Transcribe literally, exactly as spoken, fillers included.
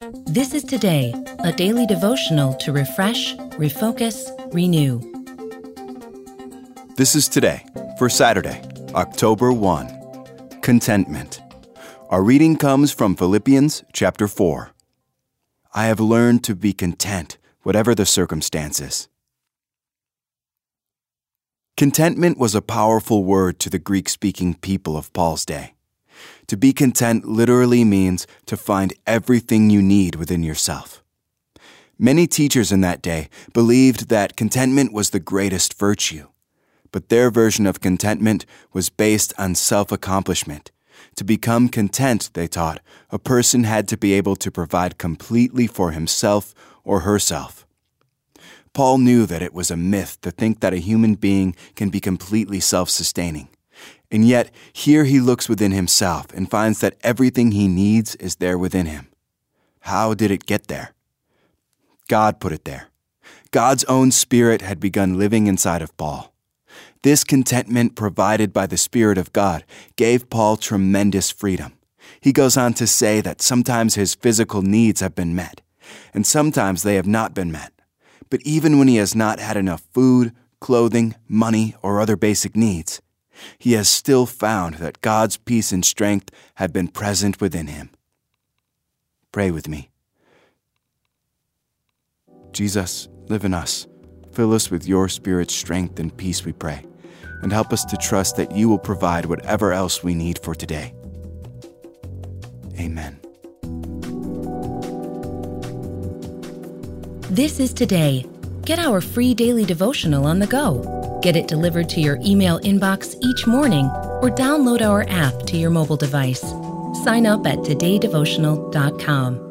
This is Today, a daily devotional to refresh, refocus, renew. This is Today for Saturday, October first. Contentment. Our reading comes from Philippians chapter four. I have learned to be content, whatever the circumstances. Contentment was a powerful word to the Greek-speaking people of Paul's day. To be content literally means to find everything you need within yourself. Many teachers in that day believed that contentment was the greatest virtue, but their version of contentment was based on self-accomplishment. To become content, they taught, a person had to be able to provide completely for himself or herself. Paul knew that it was a myth to think that a human being can be completely self-sustaining. And yet, here he looks within himself and finds that everything he needs is there within him. How did it get there? God put it there. God's own Spirit had begun living inside of Paul. This contentment provided by the Spirit of God gave Paul tremendous freedom. He goes on to say that sometimes his physical needs have been met, and sometimes they have not been met. But even when he has not had enough food, clothing, money, or other basic needs, he has still found that God's peace and strength have been present within him. Pray with me. Jesus, live in us. Fill us with your Spirit's strength and peace, we pray, and help us to trust that you will provide whatever else we need for today. Amen. This is Today. Get our free daily devotional on the go. Get it delivered to your email inbox each morning or download our app to your mobile device. Sign up at today devotional dot com.